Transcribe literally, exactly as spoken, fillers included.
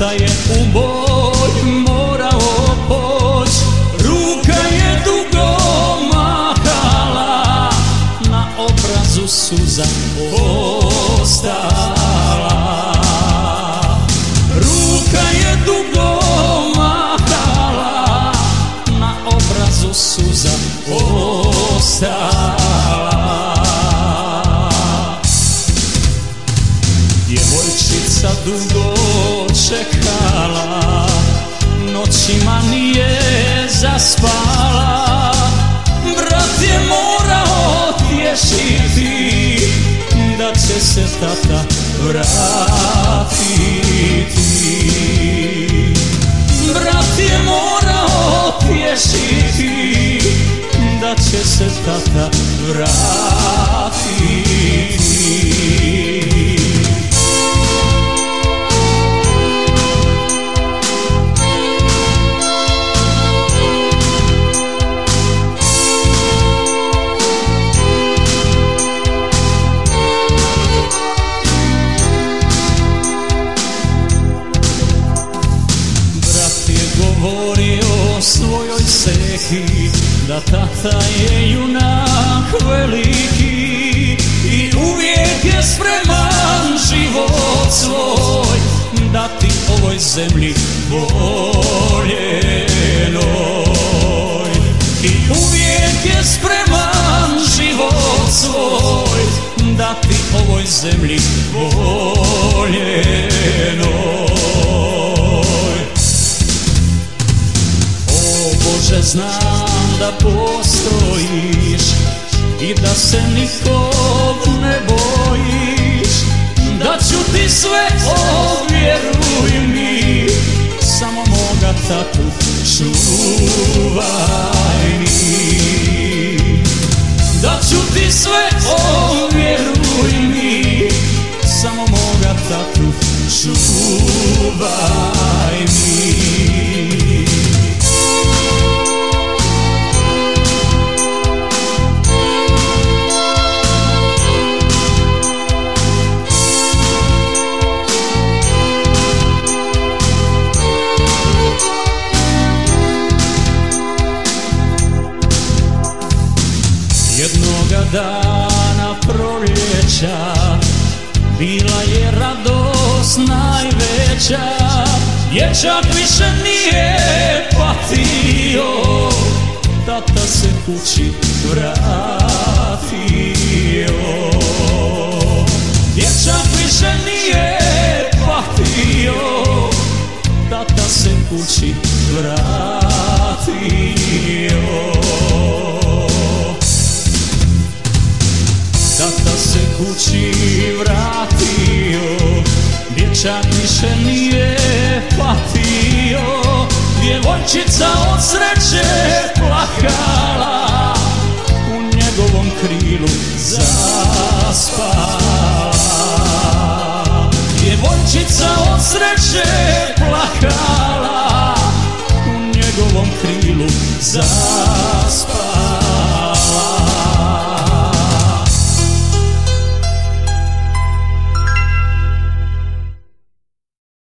tata je u boj morao poć, ruka je dugo mahala, na obrazu suza ostala. Ruka je dugo mahala, na obrazu suza ostala. Djevojčica dugo čekala, noćima nije zaspala, brat je morao tješiti da će se tata vratiti. Brat je morao tješiti da će se tata vratiti. Govorio svojoj sehi da tata je junak veliki i uvijek je spreman život svoj dati ovoj zemlji voljenoj. I uvijek je spreman život svoj dati ovoj zemlji voljenoj. Bože, znam da postojiš i da se nikog ne bojiš, da ću ti sve, o vjeruj mi, samo moga tatu čuvaj mi. Da ću ti sve, o vjeruj mi, samo moga tatu čuvaj mi. Jednoga dana proljeća bila je radost najveća, dječak više nije patio, tata se kući vratio. Dječak više nije patio, tata se kući vratio. Tata se kući vratio, dječak više nije patio, djevojčica od sreće plakala, u njegovom krilu zaspala. Djevojčica od sreće plakala, u njegovom krilu zaspala.